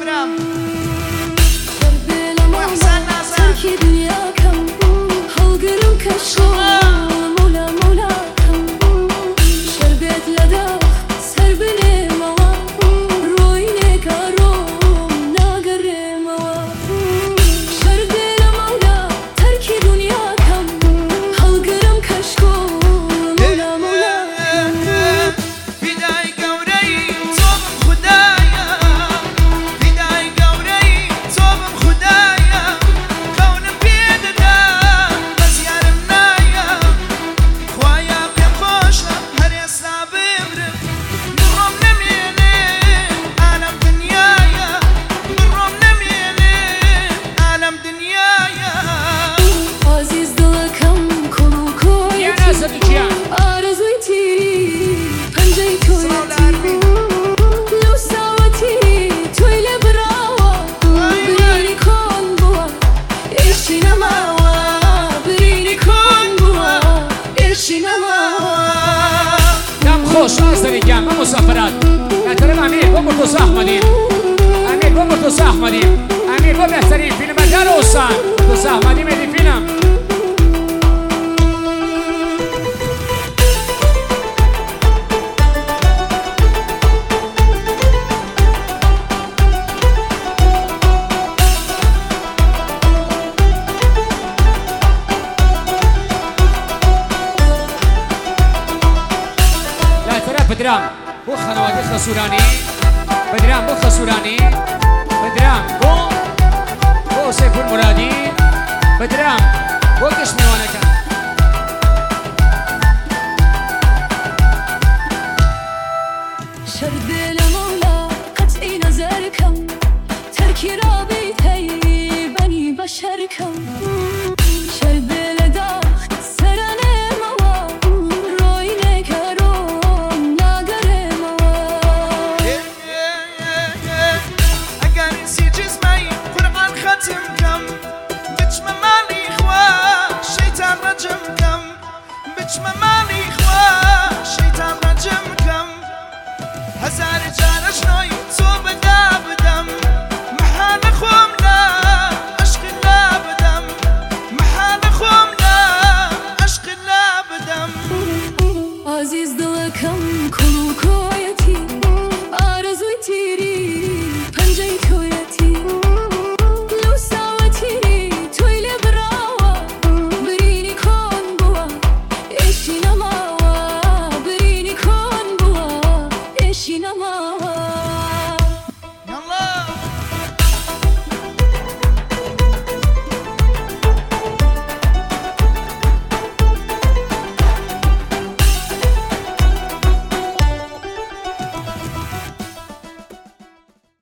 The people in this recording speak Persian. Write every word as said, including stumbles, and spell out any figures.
برام وحسن ناسا تركي دنيا كم هالقرم كشو مولا مولا كم شربت لداخ سربني موا رويني كاروم ناقر موا شرب مولا تركي دنيا كم هالقرم كشكو مولا مولا فداي قوري صوب خدايا فداي قوري صوب خدايا كون بيدنا بس يا رمنايا خوايا بيخوشنا هر يسنا ببرم بالروم نميني عالم دنيايا بالروم نميني عالم دنيايا عزيز دلكم كلو كويتي يا ناس الجيان آرزويتي پنجه كويتي لو ساوتي تويل براوا بريني كون بوا إيشي نماوا بريني كون بوا إيشي نماوا دم خوش نازدنی گم ما مسافرت نترم امیر با مرتضی احمدی امیر با مرتضی احمدی امیر با بهترین فیلم در اوسان مرتضی احمدی میدی فیلم لا ترى بدرام بو خنوادي خسوراني بدرام بو خسوراني بدرام بو بو سيف المرادي بدرام بو كشميوانك شرب المولا قطعي نظركم تركي رابطي بني بشركم